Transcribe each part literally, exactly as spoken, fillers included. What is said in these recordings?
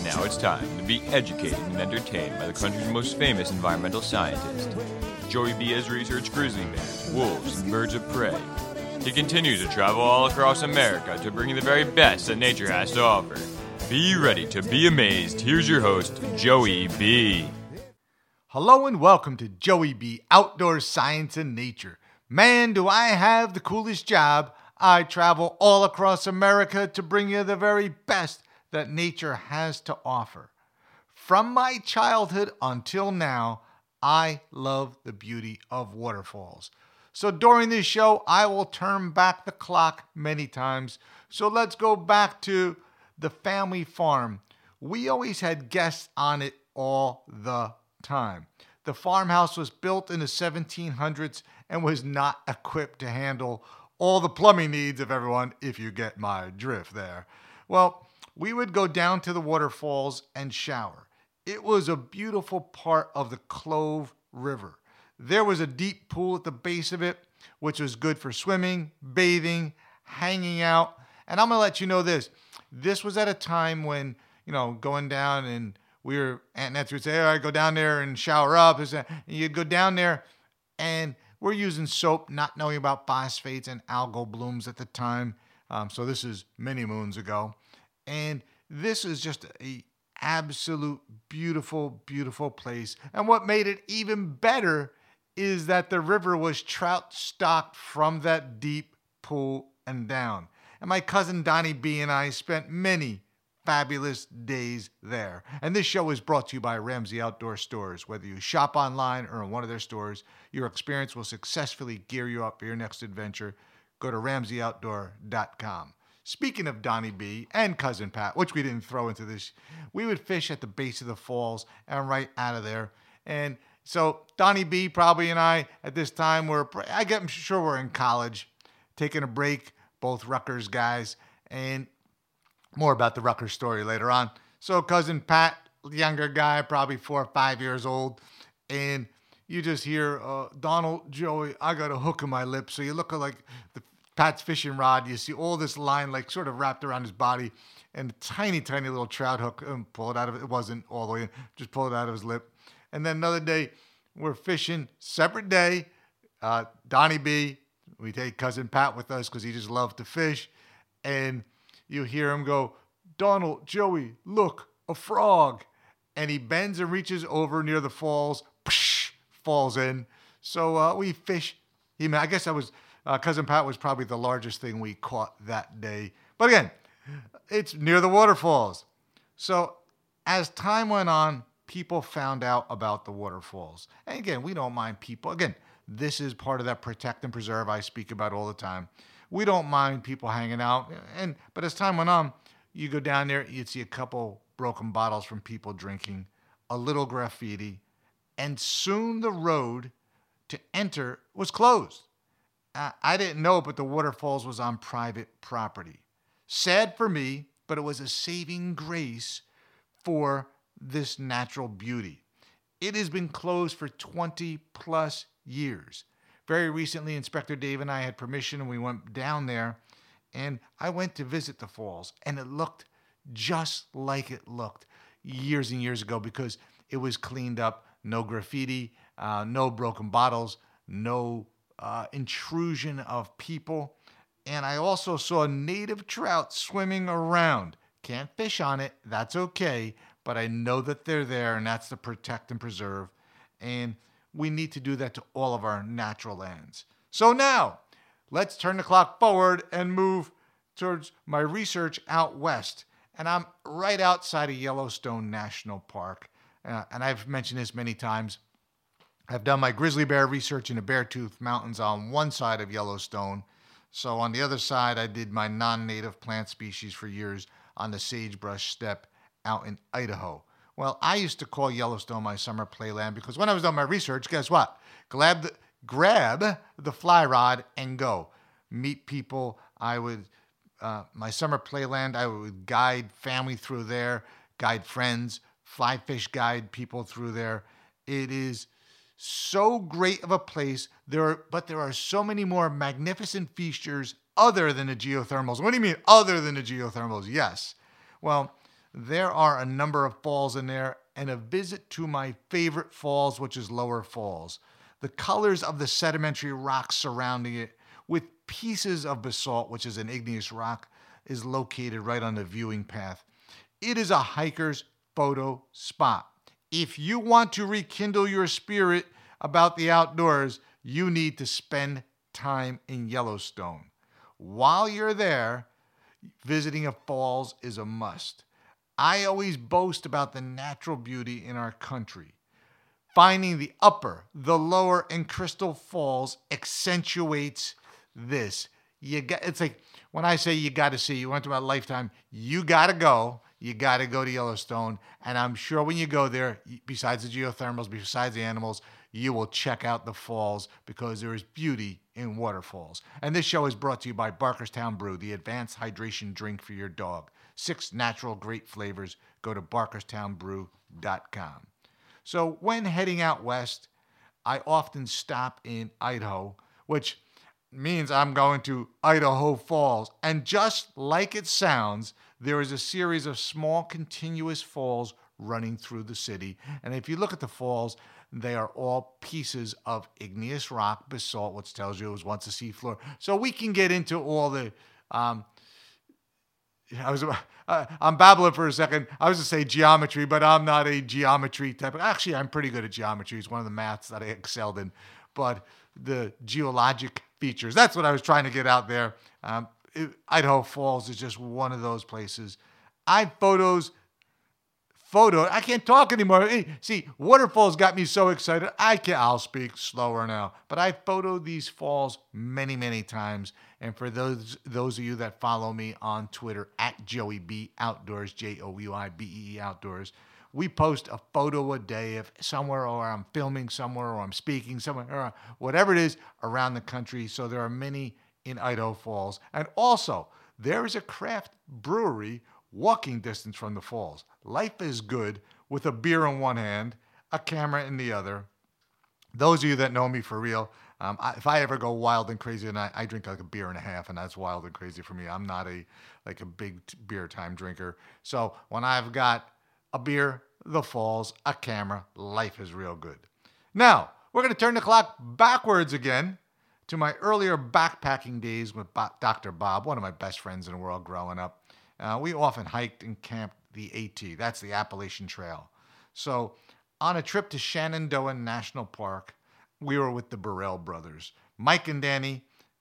Now it's time to be educated and entertained by the country's most famous environmental scientist. Joey B has researched grizzly bears, wolves, and birds of prey. He continues to travel all across America to bring you the very best that nature has to offer. Be ready to be amazed. Here's your host, Joey B. Hello and welcome to Joey B. Outdoor Science and Nature. Man, do I have the coolest job. I travel all across America to bring you the very best that nature has to offer. From my childhood until now, I love the beauty of waterfalls. So during this show, I will turn back the clock many times. So let's go back to the family farm. We always had guests on it all the time. The farmhouse was built in the seventeen hundreds and was not equipped to handle all the plumbing needs of everyone, if you get my drift there. Well, we would go down to the waterfalls and shower. It was a beautiful part of the Clove River. There was a deep pool at the base of it, which was good for swimming, bathing, hanging out. And I'm going to let you know this. This was at a time when, you know, going down and we were, Aunt Nancy would say, all right, go down there and shower up. And you'd go down there and we're using soap, not knowing about phosphates and algal blooms at the time. Um, so this is many moons ago. And this is just a absolute beautiful, beautiful place. And what made it even better is that the river was trout stocked from that deep pool and down. And my cousin Donnie B and I spent many fabulous days there. And this show is brought to you by Ramsey Outdoor Stores. Whether you shop online or in one of their stores, your experience will successfully gear you up for your next adventure. Go to ramsey outdoor dot com. Speaking of Donnie B and Cousin Pat, which we didn't throw into this, we would fish at the base of the falls and right out of there. And so Donnie B probably and I at this time were, I get, I'm sure we're in college, taking a break, both Rutgers guys, and more about the Rutgers story later on. So Cousin Pat, younger guy, probably four or five years old, and you just hear, uh, Donald, Joey, I got a hook in my lip. So you look at like the Pat's fishing rod, you see all this line like sort of wrapped around his body and a tiny, tiny little trout hook, and pull it out of it. It wasn't all the way in, just pull it out of his lip. And then another day, we're fishing, separate day, uh, Donnie B, we take Cousin Pat with us because he just loved to fish. And you hear him go, Donald, Joey, look, a frog. And he bends and reaches over near the falls, psh, falls in. So uh, we fish. He, I guess I was, uh, Cousin Pat was probably the largest thing we caught that day. But again, it's near the waterfalls. So as time went on, people found out about the waterfalls. And again, we don't mind people. Again, this is part of that protect and preserve I speak about all the time. We don't mind people hanging out. And but as time went on, you go down there, you'd see a couple broken bottles from people drinking, a little graffiti, and soon the road to enter was closed. Uh, I didn't know, but the waterfalls was on private property. Sad for me, but it was a saving grace for this natural beauty. It has been closed for twenty plus years. Very recently, Inspector Dave and I had permission and we went down there and I went to visit the falls and it looked just like it looked years and years ago because it was cleaned up, no graffiti, uh, no broken bottles, no uh, intrusion of people. And I also saw native trout swimming around. Can't fish on it, that's okay, but I know that they're there and that's to protect and preserve. And we need to do that to all of our natural lands. So now, let's turn the clock forward and move towards my research out west. And I'm right outside of Yellowstone National Park. Uh, and I've mentioned this many times. I've done my grizzly bear research in the Beartooth Mountains on one side of Yellowstone. So on the other side, I did my non-native plant species for years on the sagebrush steppe out in Idaho. Well, I used to call Yellowstone my summer playland because when I was doing my research, guess what? Grab the, grab the fly rod and go. Meet people. I would, uh, my summer playland, I would guide family through there, guide friends, fly fish guide people through there. It is so great of a place. There are, but there are so many more magnificent features other than the geothermals. What do you mean other than the geothermals? Yes. Well, There are a number of falls in there and a visit to my favorite falls, which is Lower Falls. The colors of the sedimentary rocks surrounding it with pieces of basalt, which is an igneous rock, is located right on the viewing path. It is a hiker's photo spot. If you want to rekindle your spirit about the outdoors, you need to spend time in Yellowstone. While you're there, visiting a falls is a must. I always boast about the natural beauty in our country. Finding the upper, the lower, and Crystal Falls accentuates this. You got, it's like when I say you got to see, you went to a lifetime, you got to go. You got to go to Yellowstone. And I'm sure when you go there, besides the geothermals, besides the animals, you will check out the falls because there is beauty in waterfalls. And this show is brought to you by Barkerstown Brew, the advanced hydration drink for your dog. Six natural great flavors. Go to barkerstown brew dot com. So when heading out west, I often stop in Idaho, which means I'm going to Idaho Falls. And just like it sounds, there is a series of small continuous falls running through the city. And if you look at the falls, they are all pieces of igneous rock, basalt, which tells you it was once a seafloor. So we can get into all the... Um, I was, uh, I'm babbling for a second. I was to say geometry, but I'm not a geometry type. Actually, I'm pretty good at geometry. It's one of the maths that I excelled in. But the geologic features, that's what I was trying to get out there. Um, it, Idaho Falls is just one of those places. I photos, photo, I can't talk anymore. Hey, see, waterfalls got me so excited. I can't, I'll speak slower now. But I photoed these falls many, many times. And for those those of you that follow me on Twitter, at Joey B Outdoors, J O U I B E E Outdoors, we post a photo a day of somewhere, or I'm filming somewhere, or I'm speaking somewhere, or whatever it is around the country. So there are many in Idaho Falls. And also, there is a craft brewery walking distance from the falls. Life is good with a beer in one hand, a camera in the other. Those of you that know me for real, um, I, if I ever go wild and crazy, and I, I drink like a beer and a half, and that's wild and crazy for me. I'm not a like a big t- beer time drinker. So when I've got a beer, the falls, a camera, life is real good. Now, we're going to turn the clock backwards again to my earlier backpacking days with Doctor Bob, one of my best friends in the world growing up. Uh, we often hiked and camped the AT. That's the Appalachian Trail. So on a trip to Shenandoah National Park, we were with the Burrell brothers. Mike and Danny,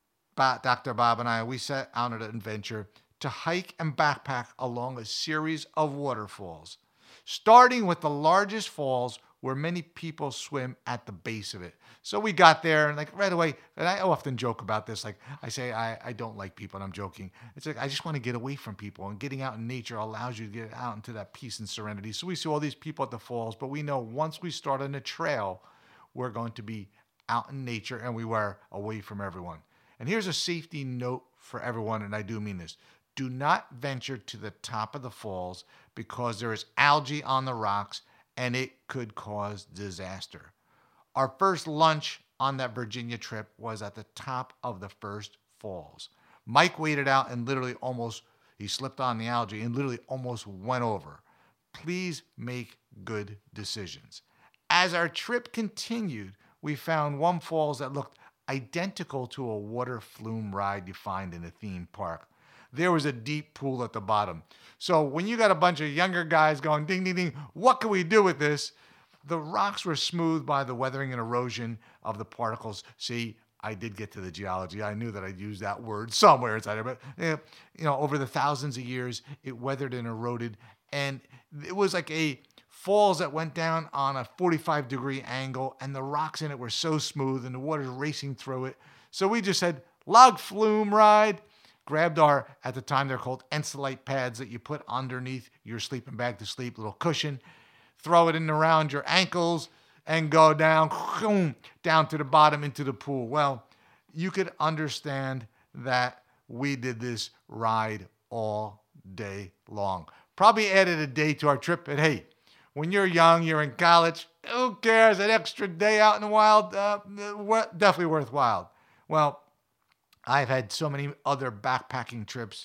Doctor Bob and I, we set out on an adventure to hike and backpack along a series of waterfalls, starting with the largest falls where many people swim at the base of it. So we got there and like right away, and I often joke about this, like I say, I, I don't like people and I'm joking. It's like, I just want to get away from people, and getting out in nature allows you to get out into that peace and serenity. So we see all these people at the falls, but we know once we start on a trail, we're going to be out in nature, and we were away from everyone. And here's a safety note for everyone, and I do mean this. Do not venture to the top of the falls because there is algae on the rocks, and it could cause disaster. Our first lunch on that Virginia trip was at the top of the first falls. Mike waded out and literally almost, he slipped on the algae and literally almost went over. Please make good decisions. As our trip continued, we found one falls that looked identical to a water flume ride you find in a theme park. There was a deep pool at the bottom. So when you got a bunch of younger guys going ding, ding, ding, what can we do with this? The rocks were smoothed by the weathering and erosion of the particles. See, I did get to the geology. I knew that I'd use that word somewhere inside there. But, you know, over the thousands of years, it weathered and eroded. And it was like a falls that went down on a forty-five degree angle. And the rocks in it were so smooth and the water's racing through it. So we just said, log flume ride. Grabbed our, at the time they're called Ensolite pads that you put underneath your sleeping bag to sleep, little cushion. Throw it in around your ankles and go down, down to the bottom into the pool. Well, you could understand that we did this ride all day long. Probably added a day to our trip, but hey, when you're young, you're in college, who cares? An extra day out in the wild, uh, definitely worthwhile. Well, I've had so many other backpacking trips,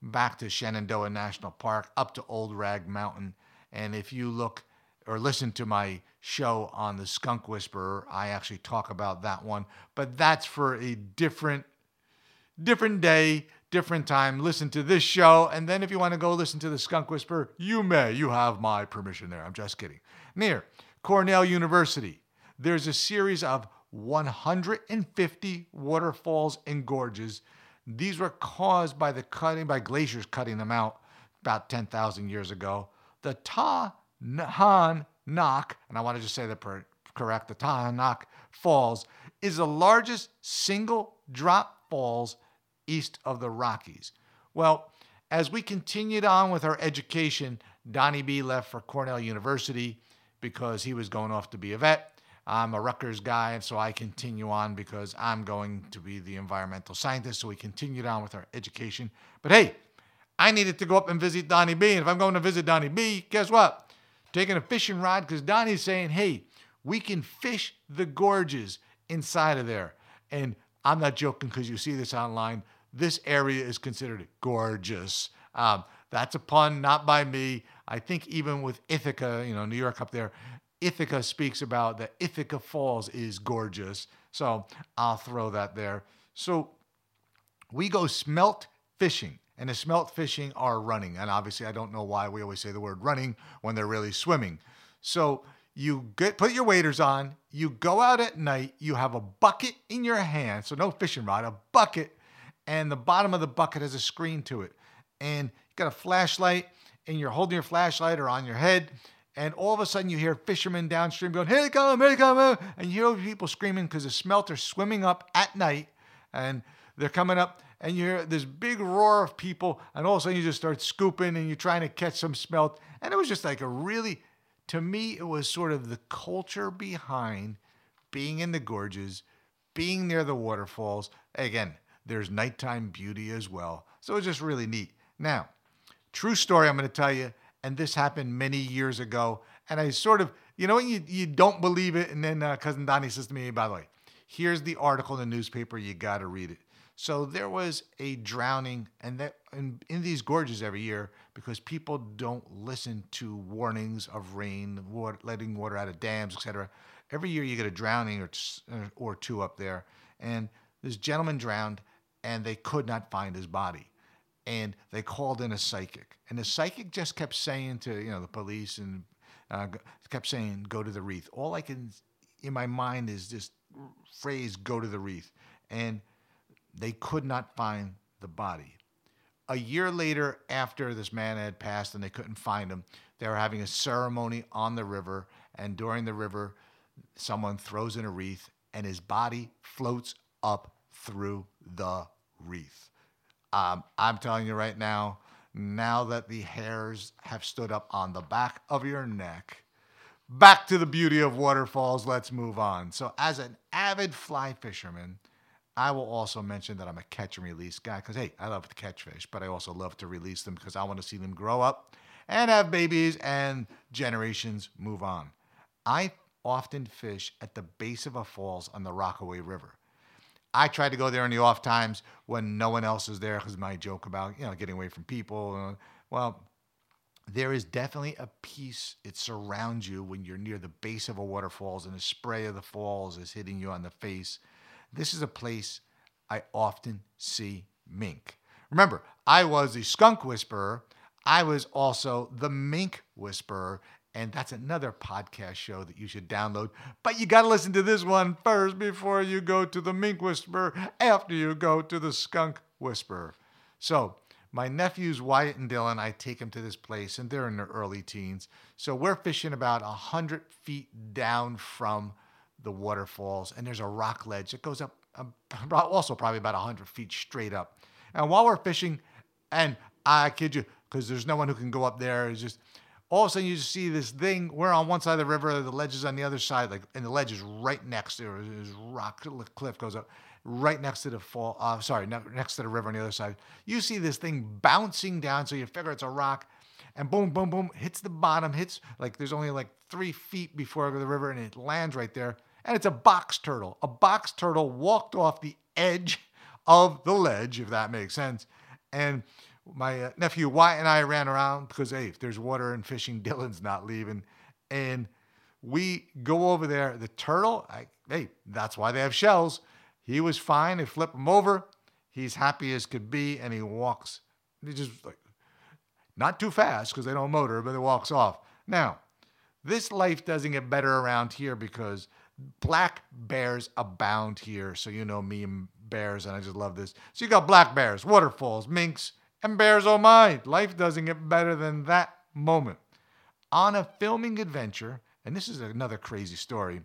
back to Shenandoah National Park, up to Old Rag Mountain. And if you look or listen to my show on the Skunk Whisperer, I actually talk about that one. But that's for a different, different day, different time. Listen to this show. And then if you want to go listen to the Skunk Whisperer, you may. You have my permission there. I'm just kidding. Near Cornell University, there's a series of one hundred fifty waterfalls and gorges. These were caused by the cutting, by glaciers cutting them out about ten thousand years ago. The Ta Han Nak, and I want to just say that per, correct, the Ta Han Nak Falls is the largest single drop falls east of the Rockies. Well, as we continued on with our education, Donnie B left for Cornell University because he was going off to be a vet. I'm a Rutgers guy, and so I continue on because I'm going to be the environmental scientist. So we continued on with our education. But hey, I needed to go up and visit Donnie B. And if I'm going to visit Donnie B, guess what? Taking a fishing rod because Donnie's saying, hey, we can fish the gorges inside of there. And I'm not joking because you see this online. This area is considered gorgeous. Um, that's a pun, not by me. I think even with Ithaca, you know, New York up there, Ithaca speaks about that Ithaca Falls is gorgeous. So I'll throw that there. So we go smelt fishing. And the smelt fishing are running. And obviously, I don't know why we always say the word running when they're really swimming. So you get put your waders on. You go out at night. You have a bucket in your hand. So no fishing rod, a bucket. And the bottom of the bucket has a screen to it. And you got a flashlight. And you're holding your flashlight or on your head. And all of a sudden, you hear fishermen downstream going, here they come, here they come. And you hear people screaming because the smelt are swimming up at night. And they're coming up. And you hear this big roar of people, and all of a sudden you just start scooping, and you're trying to catch some smelt. And it was just like a really, to me, it was sort of the culture behind being in the gorges, being near the waterfalls. Again, there's nighttime beauty as well. So it was just really neat. Now, true story I'm going to tell you, and this happened many years ago, and I sort of, you know, you, you don't believe it, and then uh, Cousin Donnie says to me, by the way, here's the article in the newspaper, you got to read it. So there was a drowning and that in, in these gorges every year because people don't listen to warnings of rain, water, letting water out of dams, et cetera. Every year you get a drowning or, or two up there. And this gentleman drowned and they could not find his body. And they called in a psychic. And the psychic just kept saying to, you know, the police and uh, kept saying, go to the wreath. All I can, in my mind is this phrase, go to the wreath. And they could not find the body. A year later, after this man had passed and they couldn't find him, they were having a ceremony on the river. And during the river, someone throws in a wreath and his body floats up through the wreath. Um, I'm telling you right now, now that the hairs have stood up on the back of your neck, back to the beauty of waterfalls, let's move on. So as an avid fly fisherman, I will also mention that I'm a catch and release guy because, hey, I love to catch fish, but I also love to release them because I want to see them grow up and have babies and generations move on. I often fish at the base of a falls on the Rockaway River. I try to go there in the off times when no one else is there because my joke about, you know, getting away from people. Well, there is definitely a peace. It surrounds you when you're near the base of a waterfalls and the spray of the falls is hitting you on the face. This is a place I often see mink. Remember, I was the skunk whisperer. I was also the mink whisperer. And that's another podcast show that you should download. But you got to listen to this one first before you go to the mink whisperer, after you go to the skunk whisperer. So my nephews, Wyatt and Dylan, I take them to this place, and they're in their early teens. So we're fishing about one hundred feet down from the waterfalls, and there's a rock ledge that goes up um, also probably about one hundred feet straight up. And while we're fishing, and I kid you, because there's no one who can go up there, it's just all of a sudden you just see this thing. We're on one side of the river, the ledge is on the other side, like, and the ledge is right next to it. This rock cliff goes up right next to the fall. Uh, sorry, ne- next to the river on the other side. You see this thing bouncing down, so you figure it's a rock, and boom, boom, boom, hits the bottom, hits like there's only like three feet before the river, and it lands right there. And it's a box turtle. A box turtle walked off the edge of the ledge, if that makes sense. And my uh, nephew Wyatt and I ran around because, hey, if there's water and fishing, Dylan's not leaving. And we go over there. The turtle, I, hey, that's why they have shells. He was fine. They flip him over. He's happy as could be, and he walks. He just like, not too fast because they don't motor, but it walks off. Now, this life doesn't get better around here because black bears abound here. So you know me and bears, and I just love this. So you got black bears, waterfalls, minks, and bears. Oh my, life doesn't get better than that moment. On a filming adventure, and this is another crazy story,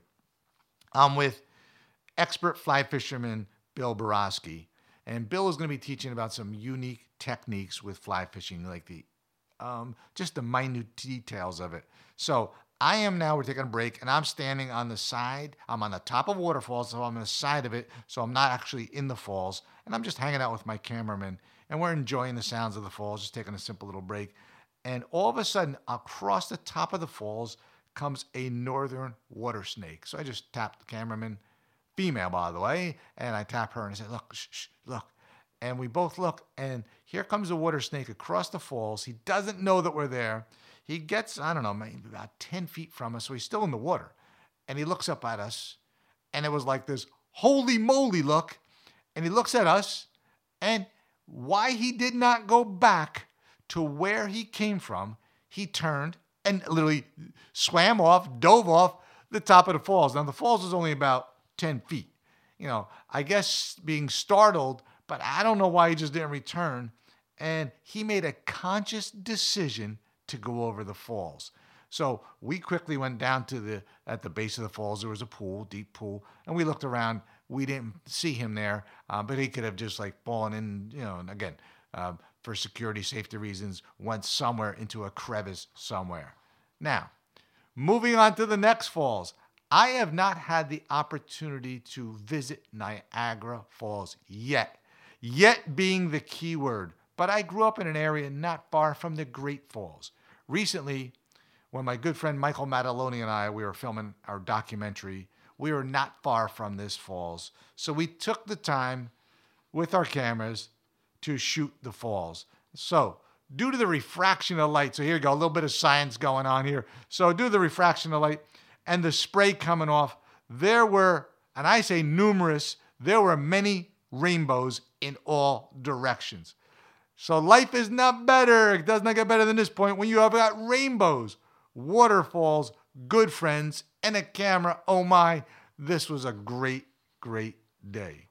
I'm with expert fly fisherman Bill Borowski. And Bill is going to be teaching about some unique techniques with fly fishing, like the um, just the minute details of it. So I am now, we're taking a break, and I'm standing on the side. I'm on the top of waterfalls, so I'm on the side of it, so I'm not actually in the falls. And I'm just hanging out with my cameraman, and we're enjoying the sounds of the falls, just taking a simple little break. And all of a sudden, across the top of the falls comes a northern water snake. So I just tapped the cameraman, female, by the way, and I tap her and I say, look, shh, shh, look. And we both look, and here comes a water snake across the falls. He doesn't know that we're there. He gets, I don't know, maybe about ten feet from us, so he's still in the water. And he looks up at us, and it was like this holy moly look. And he looks at us, and why he did not go back to where he came from, he turned and literally swam off, dove off the top of the falls. Now, the falls is only about ten feet. You know, I guess being startled, but I don't know why he just didn't return. And he made a conscious decision to go over the falls. So we quickly went down to the, at the base of the falls, there was a pool, deep pool, and we looked around. We didn't see him there, uh, but he could have just like fallen in, you know, and again, uh, for security, safety reasons, went somewhere into a crevice somewhere. Now, moving on to the next falls. I have not had the opportunity to visit Niagara Falls yet. Yet being the key word. But I grew up in an area not far from the Great Falls. Recently, when my good friend Michael Mataloni and I, we were filming our documentary, we were not far from this falls. So we took the time with our cameras to shoot the falls. So due to the refraction of light, so here you go, a little bit of science going on here. So due to the refraction of light and the spray coming off, there were, and I say numerous, there were many rainbows in all directions. So life is not better. It does not get better than this point when you have got rainbows, waterfalls, good friends, and a camera. Oh my, this was a great, great day.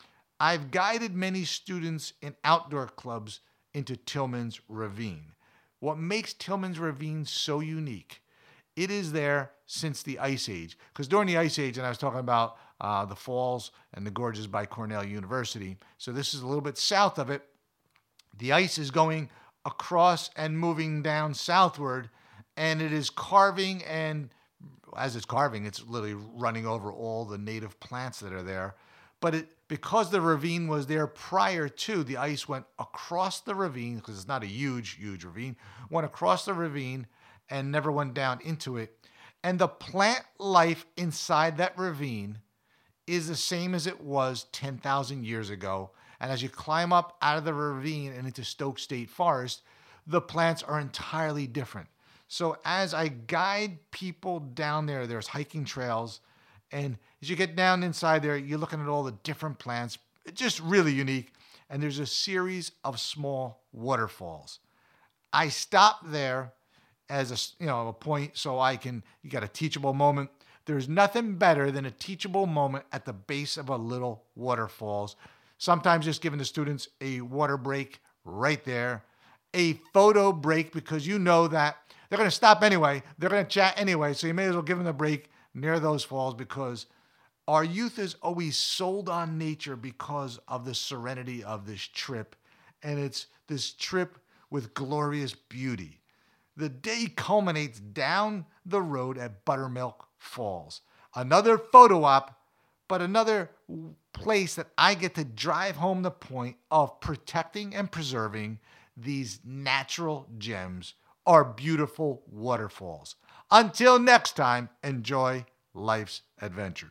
I've guided many students in outdoor clubs into Tillman's Ravine. What makes Tillman's Ravine so unique, it is there since the Ice Age. Because during the Ice Age, and I was talking about uh, the falls and the gorges by Cornell University, so this is a little bit south of it. The ice is going across and moving down southward, and it is carving, and as it's carving, it's literally running over all the native plants that are there. But it, because the ravine was there prior to, the ice went across the ravine, because it's not a huge, huge ravine, went across the ravine and never went down into it. And the plant life inside that ravine is the same as it was ten thousand years ago. And as you climb up out of the ravine and into Stoke State Forest, the plants are entirely different. So as I guide people down there, there's hiking trails. And as you get down inside there, you're looking at all the different plants. It's just really unique. And there's a series of small waterfalls. I stop there as a, you know, a point so I can, you got a teachable moment. There's nothing better than a teachable moment at the base of a little waterfalls. Sometimes just giving the students a water break right there, a photo break, because you know that they're going to stop anyway. They're going to chat anyway. So you may as well give them a break near those falls, because our youth is always sold on nature because of the serenity of this trip. And it's this trip with glorious beauty. The day culminates down the road at Buttermilk Falls. Another photo op, but another place that I get to drive home the point of protecting and preserving these natural gems, our beautiful waterfalls. Until next time, enjoy life's adventures.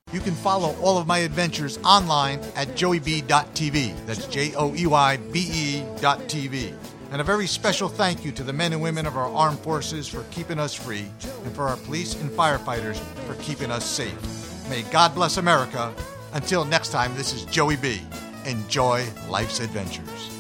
You can follow all of my adventures online at joey b dot t v. That's J O E Y B E dot T V. And a very special thank you to the men and women of our armed forces for keeping us free, and for our police and firefighters for keeping us safe. May God bless America. Until next time, this is Joey B. Enjoy life's adventures.